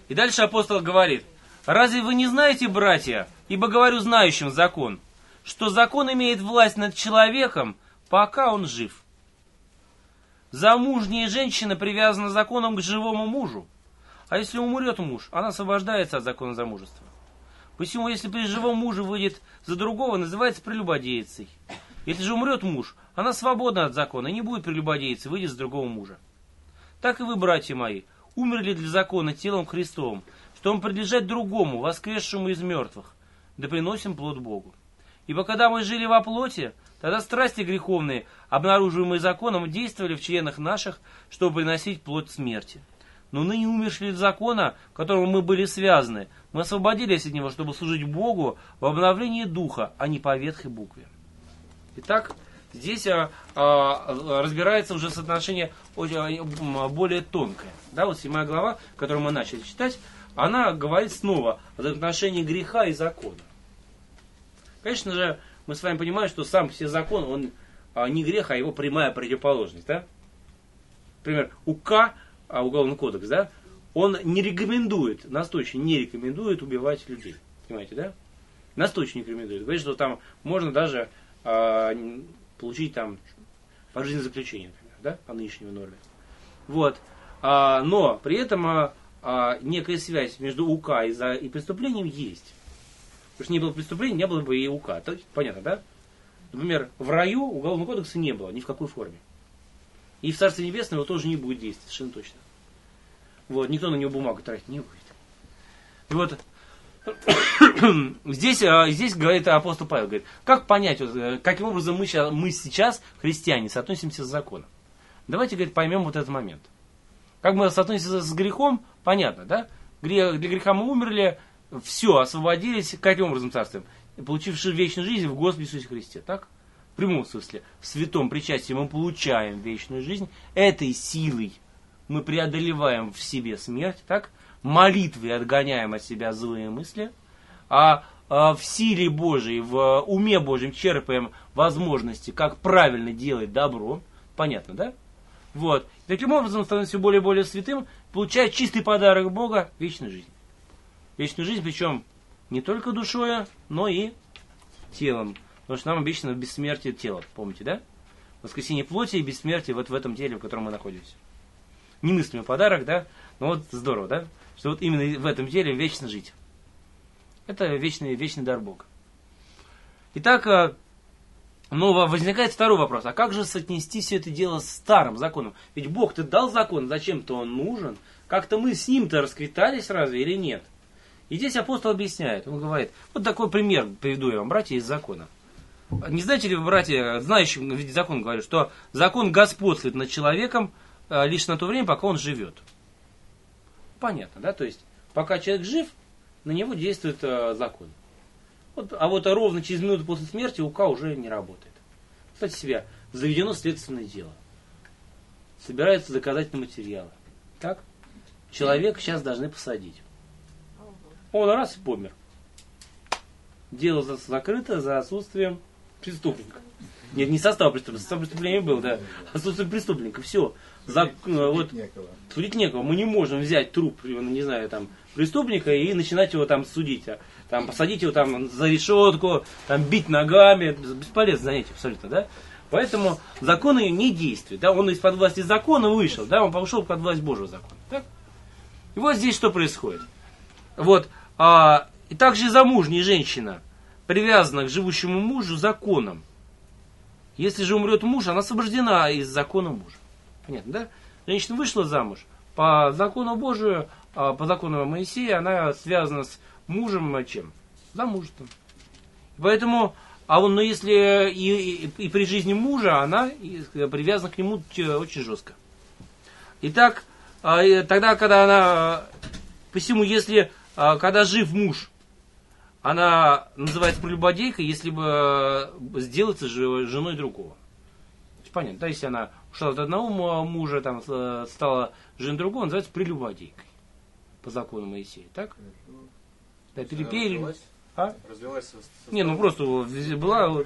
И дальше апостол говорит: разве вы не знаете, братья, ибо говорю знающим закон, что закон имеет власть над человеком, пока он жив. Замужняя женщина привязана законом к живому мужу, а если умрет муж, она освобождается от закона замужества. Посему, если при живом муже выйдет за другого, называется прелюбодейцей. Если же умрет муж, она свободна от закона и не будет прелюбодейцей, выйдет за другого мужа. Так и вы, братья мои, умерли для закона телом Христовым, чтобы принадлежать другому, воскресшему из мертвых, да приносим плод Богу. Ибо когда мы жили во плоти, тогда страсти греховные, обнаруживаемые законом, действовали в членах наших, чтобы приносить плод смерти. Но ныне умершли от закона, которому мы были связаны. Мы освободились от него, чтобы служить Богу в обновлении духа, а не по ветхой букве. Итак, здесь разбирается уже соотношение более тонкое. Да, вот 7 глава, которую мы начали читать, она говорит снова о отношении греха и закона. Конечно же, мы с вами понимаем, что сам все закон, он не грех, а его прямая противоположность. Да? Например, УК, Уголовный кодекс, да, он не рекомендует, настойчиво не рекомендует убивать людей. Понимаете, да? Настойчиво не рекомендует. Говорит, что там можно даже получить там пожизненное заключение, например, да, по нынешней норме. Вот. Но при этом некая связь между УК и преступлением есть. Потому что не было преступления, не было бы и УК. Понятно, да? Например, в раю Уголовного кодекса не было ни в какой форме. И в Царстве Небесном его тоже не будет действовать, совершенно точно. Вот, никто на него бумагу тратить не будет. И вот здесь говорит апостол Павел, говорит, как понять, каким образом мы сейчас, христиане, соотносимся с законом. Давайте, говорит, поймем вот этот момент. Как мы соотносимся с грехом, понятно, да? Для греха мы умерли, все, освободились, каким образом царствуем? Получивши вечную жизнь в Господе Иисусе Христе, так? В прямом смысле, в святом причастии мы получаем вечную жизнь, этой силой мы преодолеваем в себе смерть, так? Молитвой отгоняем от себя злые мысли, а в силе Божией, в уме Божьем черпаем возможности, как правильно делать добро, понятно, да? Вот. Таким образом, становится все более и более святым, получая чистый подарок Бога, вечную жизнь. Вечную жизнь, причем не только душою, но и телом. Потому что нам обещано бессмертие тела, помните, да? Воскресение плоти и бессмертие вот в этом теле, в котором мы находимся. Немыслимый подарок, да? Но вот здорово, да? Что вот именно в этом теле вечно жить. Это вечный дар Бога. Итак, но возникает второй вопрос. А как же соотнести все это дело с старым законом? Ведь Бог-то дал закон, зачем-то он нужен. Как-то мы с ним-то расквитались разве или нет? И здесь апостол объясняет. Он говорит, вот такой пример приведу я вам, братья, из закона. Не знаете ли вы, братья, знающие ведь закон говорят, что закон господствует над человеком лишь на то время, пока он живет. Понятно, да? То есть, пока человек жив, на него действует закон. Вот, а вот ровно через минуту после смерти УК уже не работает. Кстати себя, заведено следственное дело. Собираются доказательные материалы. Так? Человека сейчас должны посадить. Он раз и помер. Дело закрыто за отсутствием преступника. Нет, не состав преступления. Состав преступления был, да. Отсутствие преступника. Все. Вот, судить некого. Мы не можем взять труп, не знаю, там, преступника и начинать его там судить. Там, посадить его там за решетку, там, бить ногами. Бесполезное занятие абсолютно, да. Поэтому законы не действуют. Да? Он из-под власти закона вышел, да, он пошел под власть Божьего закона. Так? И вот здесь что происходит. Вот. И также замужняя женщина привязана к живущему мужу законом. Если же умрет муж, она освобождена из закона мужа. Понятно, да? Женщина вышла замуж. По закону Божию, по закону Моисея, она связана с мужем чем? Замужеством. Поэтому, но если и при жизни мужа, она привязана к нему очень жестко. Итак, тогда, когда она... Посему, если... Когда жив муж, она называется прелюбодейкой, если бы сделаться женой другого. Понятно, да, если она ушла от одного мужа, там, стала женой другого, называется прелюбодейкой. По закону Моисея, так? Да, перепели. Развелась Не, ну просто была...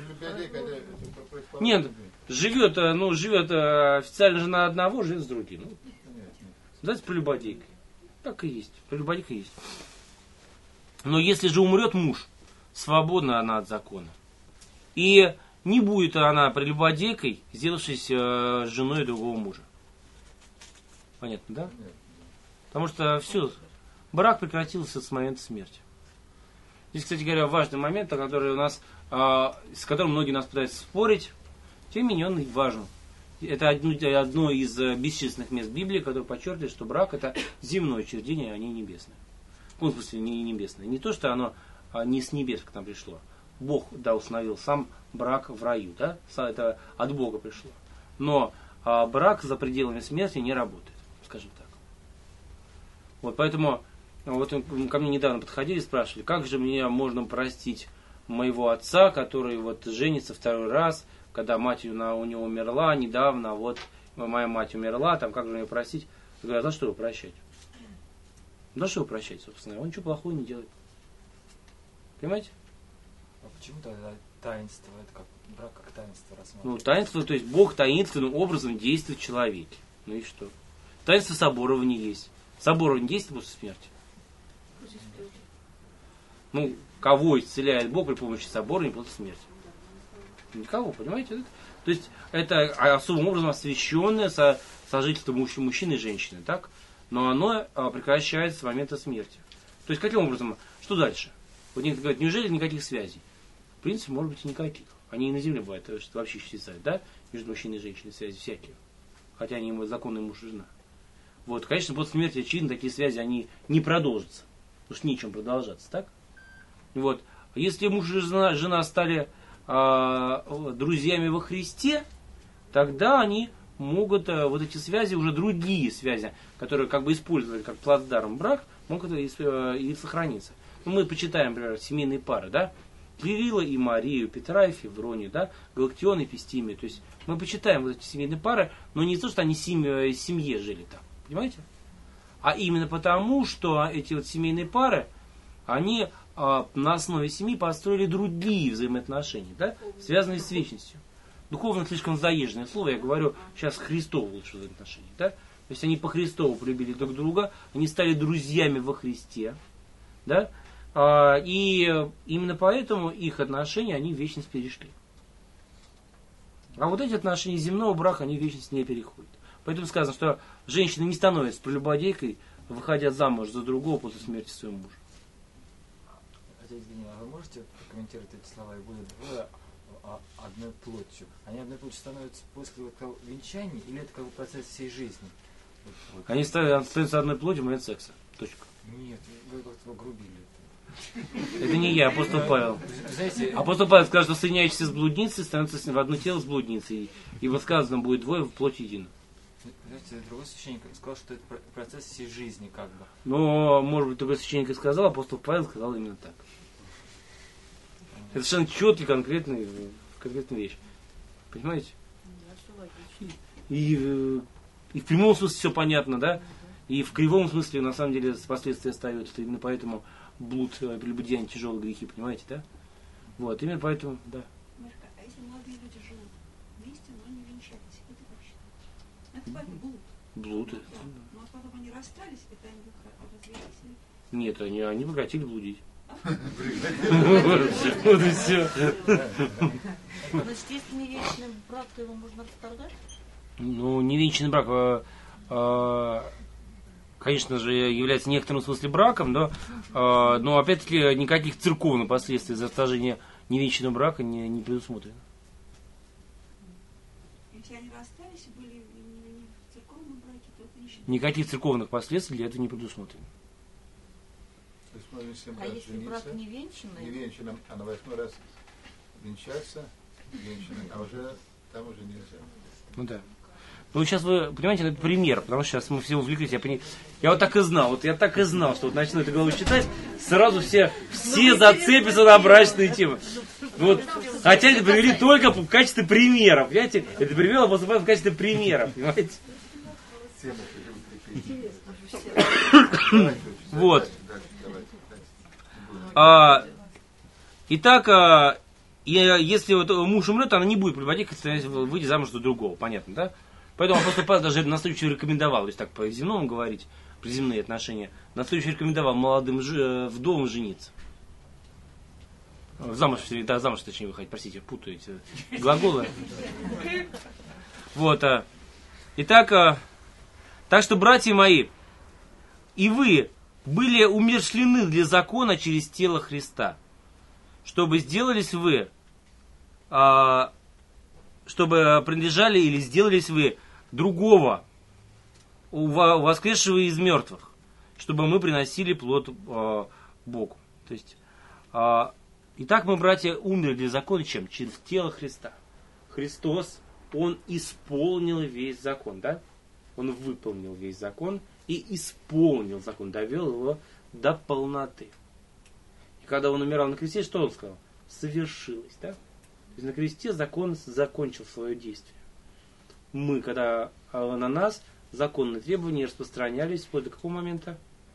Нет, живет официально жена одного, живет с другим. Называется прелюбодейкой. Так и есть. Прелюбодейка есть. Но если же умрет муж, свободна она от закона. И не будет она прелюбодейкой, сделавшись женой другого мужа. Понятно, да? Потому что все, брак прекратился с момента смерти. Здесь, кстати говоря, важный момент, который у нас, с которым многие нас пытаются спорить, тем не менее он важен. Это одно из бесчисленных мест Библии, которое подчеркивает, что брак это земное учреждение, а не небесное. Ну, в смысле, не небесное. Не то, что оно не с небес к нам пришло. Бог, да, установил сам брак в раю, да? Это от Бога пришло. Но брак за пределами смерти не работает, скажем так. Вот поэтому вот ко мне недавно подходили и спрашивали, как же мне можно простить моего отца, который вот женится второй раз, когда мать у него умерла недавно, вот моя мать умерла, там как же мне простить? Я говорю, а за что его прощать? За что его прощать, собственно? Он ничего плохого не делает. Понимаете? А почему тогда таинство, это как брак как таинство рассматривается? Ну, таинство, то есть Бог таинственным образом действует в человеке. Ну и что? Таинство соборования есть. Соборование действует после смерти. Ну, кого исцеляет Бог при помощи соборования после смерти? Никого, понимаете? То есть это особым образом освященное сожительство мужчины и женщины, так? Но оно прекращается с момента смерти. То есть каким образом? Что дальше? Вот некоторые говорят, неужели никаких связей? В принципе, может быть и никаких. Они и на земле бывают, что вообще исчезают, да? Между мужчиной и женщиной связи всякие. Хотя они законные муж и жена. Вот, конечно, после смерти, очевидно, такие связи, они не продолжатся. Потому что нечем продолжаться, так? Вот. Если муж и жена стали друзьями во Христе, тогда они могут вот эти связи, уже другие связи, которые как бы использовали как плацдарм брак, могут и сохраниться. Ну, мы почитаем, например, семейные пары, да? Кирилла и Марию, Петра и Февронию, да? Галактион и Пестимию. То есть мы почитаем вот эти семейные пары, но не то, что они в семье жили там, понимаете? А именно потому, что эти вот семейные пары, они на основе семьи построили другие взаимоотношения, да? Связанные с вечностью. Духовно слишком заезженное слово, я говорю сейчас Христово лучше взаимоотношения, да? То есть они по Христову полюбили друг друга, они стали друзьями во Христе, да? И именно поэтому их отношения, они в вечность перешли. А вот эти отношения земного брака, они в вечность не переходят. Поэтому сказано, что женщина не становится прелюбодейкой, выходя замуж за другого после смерти своего мужа. Отец Евгений, а вы можете прокомментировать эти слова? И будет двое одной плотью. Они одной плотью становятся после вот венчания, или это как бы процесс всей жизни? Они становятся одной плотью в момент секса. Точка. Нет, вы как-то огрубили. Это не я, апостол Павел. Знаете, Апостол Павел сказал, что соединяющийся с блудницей становится в одно тело с блудницей. И сказано будет двое в плоть едино. Знаете, другой священник сказал, что это процесс всей жизни как бы. Но, может быть, другой священник и сказал, апостол Павел сказал именно так. Это совершенно четкий, конкретная вещь. Понимаете? И в прямом смысле все понятно, да? И в кривом смысле, на самом деле, последствия остаются. Именно поэтому блуд, прелюбодеяние, тяжелые грехи, понимаете, да? Вот, именно поэтому, да. Марка, а если молодые люди живут вместе, но не венчались, это как считается? Это как блуд. Блуд. Да. Ну а потом они расстались, это они развелись? Нет, они прекратили блудить. Вот и все. Значит, если не вечный брак, то его можно расторгать? Ну, невенчанный брак, конечно же, является в некотором смысле браком, да, но опять-таки никаких церковных последствий за расторжение невенчанного брака не предусмотрено. Если они расстались и были не в церковном браке, то это не считается. Никаких церковных последствий для этого не предусмотрено. То есть можно 7 А раз если жениться, брак не венчанный? не венчанным, а на 8-й раз венчаться венчанным, а уже там уже нельзя. Ну да. Ну сейчас вы понимаете, это пример, потому что сейчас мы все увлеклись. Я вот так и знал, что вот начну эту главу читать, сразу все зацепятся на брачные темы. Вот. Хотя это привели только в качестве примера, понимаете? Это привело в качестве примера, понимаете? Вот. Итак, если вот муж умрет, она не будет прелюбодейкой, выйдет замуж за другого, понятно, да? Поэтому апостол Павел даже настойчиво рекомендовал, то есть так по-земному говорить, приземные отношения, на следующий рекомендовал молодым вдовам жениться. Замуж, да, замуж точнее выходить, простите, путаете глаголы. Вот. Итак, так что, братья мои, и вы были умерщвлены для закона через тело Христа, чтобы сделались вы, чтобы принадлежали или сделались вы другого, воскресшего из мертвых, чтобы мы приносили плод Богу. То есть, итак, мы, братья, умерли для закона чем? Через тело Христа. Христос, Он исполнил весь закон, да? Он выполнил весь закон и исполнил закон, довел его до полноты. И когда Он умирал на кресте, что Он сказал? Совершилось, да? То есть на кресте закон закончил свое действие. Мы, когда на нас законные требования распространялись вплоть до какого момента?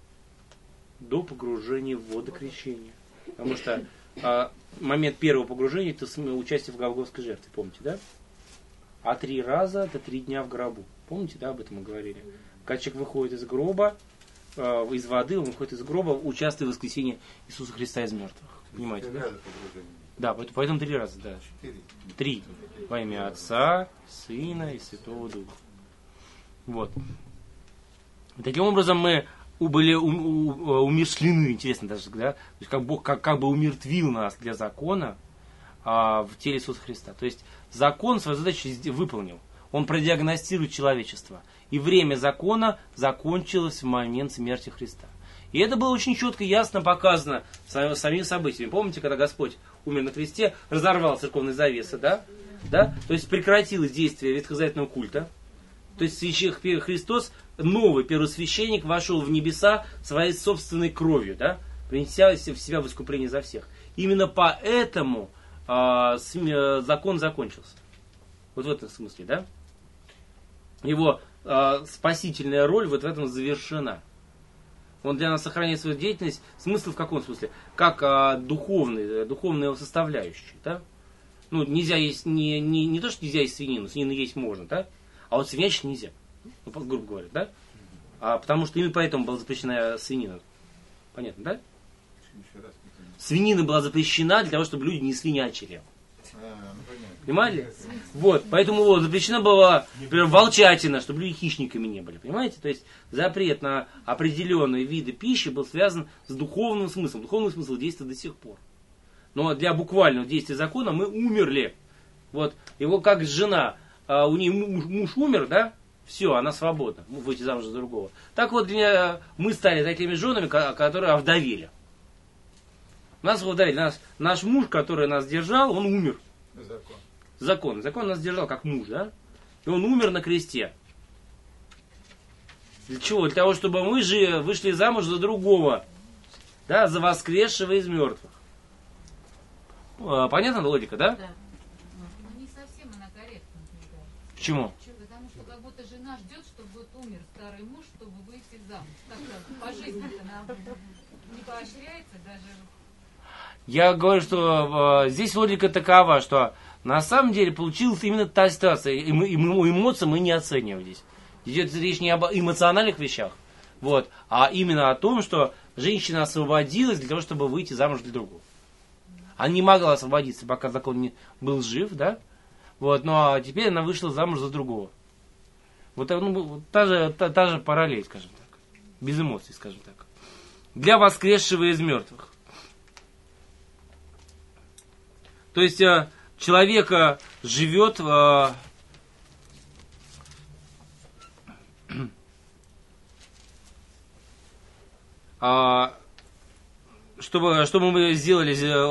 До погружения в воды крещения. Потому что момент первого погружения это участие в Голгофской жертве, помните, да? А 3 раза это 3 дня в гробу. Помните, да, об этом мы говорили? Когда человек выходит из гроба, из воды, он выходит из гроба, участвуя в воскресении Иисуса Христа из мертвых. Понимаете, да? Да, поэтому 3 раза, да. 3. Во имя Отца, Сына и Святого Духа. Вот. Таким образом, мы были умерщвлены, интересно даже, да? То есть, как Бог как бы умертвил нас для закона в теле Иисуса Христа. То есть, закон свою задачу выполнил. Он продиагностирует человечество. И время закона закончилось в момент смерти Христа. И это было очень четко и ясно показано самими событиями. Помните, когда Господь умер на кресте, разорвал церковные завесы, да? Да? То есть прекратилось действие ветхозаветного культа. То есть Христос, новый первосвященник, вошел в небеса своей собственной кровью, да? Принеся в себя в искупление за всех. Именно поэтому закон закончился. Вот в этом смысле, да? Его спасительная роль вот в этом завершена. Он для нас сохраняет свою деятельность. Смысл в каком смысле? Как духовная его составляющая. Да? Ну, нельзя есть, не то, что нельзя есть свинину есть можно, да? А вот свинячить нельзя. Ну, грубо говоря, да? Потому что именно поэтому была запрещена свинина. Понятно, да? Свинина была запрещена для того, чтобы люди не свинячили. Понимали? Вот, поэтому запрещена была, например, волчатина, чтобы люди хищниками не были. Понимаете? То есть запрет на определенные виды пищи был связан с духовным смыслом. Духовный смысл действует до сих пор. Но для буквального действия закона мы умерли. Вот, его как жена, у нее муж умер, да? Все, она свободна, выйти замуж за другого. Так вот, мы стали такими женами, которые овдовели. Нас овдовели. Наш муж, который нас держал, он умер. Закон нас держал как муж, да? И он умер на кресте. Для чего? Для того, чтобы мы же вышли замуж за другого. Да, за воскресшего из мертвых. Понятна логика, да? Да. Но не совсем она корректна. Почему? Потому что как будто жена ждет, чтобы вот умер старый муж, чтобы выйти замуж. Как-то по жизни-то она не поощряется даже. Я говорю, что здесь логика такова, что на самом деле получилась именно та ситуация. И эмоции мы не оцениваем здесь. Идет речь не об эмоциональных вещах, вот, а именно о том, что женщина освободилась для того, чтобы выйти замуж для другого. Она не могла освободиться, пока закон не был жив, да? Вот, но теперь она вышла замуж за другого. Вот, та же параллель, скажем так. Без эмоций, скажем так. Для воскресшего из мертвых. То есть человек живет чтобы мы сделали,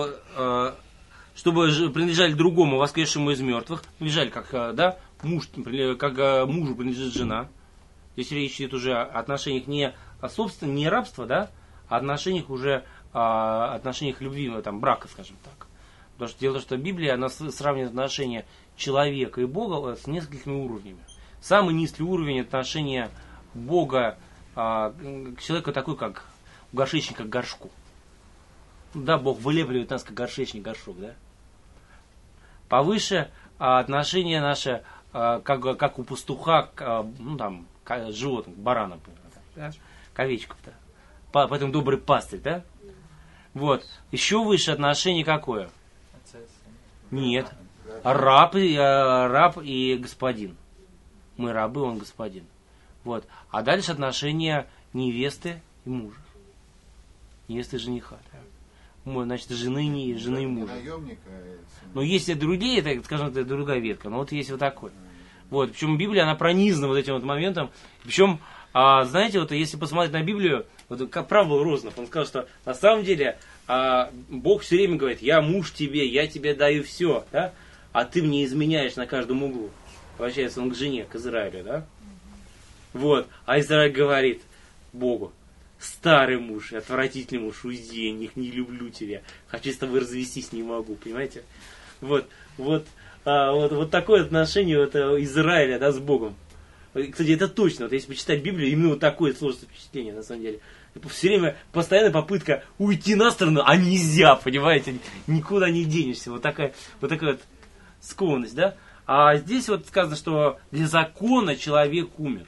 чтобы принадлежали другому воскресшему из мертвых, принадлежали как муж, как мужу принадлежит жена. Здесь речь идет уже о отношениях не рабства, да, а отношениях уже отношениях любви, там, брака, скажем так. Потому что дело в том, что Библия, она сравнивает отношения человека и Бога с несколькими уровнями. Самый низкий уровень отношения Бога к человеку такой, как горшечник к горшку. Да, Бог вылепливает нас, как горшечник горшок, да? Повыше отношения наши, как у пастуха к животным, к баранам, да? к овечкам-то. Поэтому добрый пастырь, да? Вот. Еще выше отношение какое? Отца и сына. Нет. Раб и господин. Мы рабы, он господин. Вот. А дальше отношения невесты и мужа. Невесты и жениха. Да? Значит, жены и мужа. Наемника. Но есть и другие, так скажем, это другая ветка. Но вот есть вот такой. Вот. Причем Библия, она пронизана вот этим вот моментом. Причем, знаете, вот если посмотреть на Библию, вот как прав был Рознов, он сказал, что на самом деле Бог все время говорит: я муж тебе, я тебе даю все, да? А ты мне изменяешь на каждом углу. Обращается он к жене, к Израилю, да? Вот. А Израиль говорит Богу: старый муж, отвратительный муж, уйди, я не люблю тебя. Хочу с тобой развестись, не могу, понимаете? Вот такое отношение вот, Израиля, да, с Богом. Кстати, это точно. Вот если почитать Библию, именно вот такое сложное впечатление, на самом деле. Все время постоянная попытка уйти на сторону, а нельзя, понимаете? Никуда не денешься. Вот такая вот скованность, да? А здесь вот сказано, что для закона человек умер.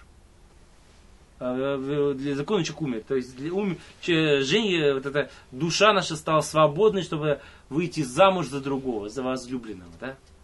Для закона человек умер. То есть Женя, вот эта душа наша стала свободной, чтобы выйти замуж за другого, за возлюбленного, да?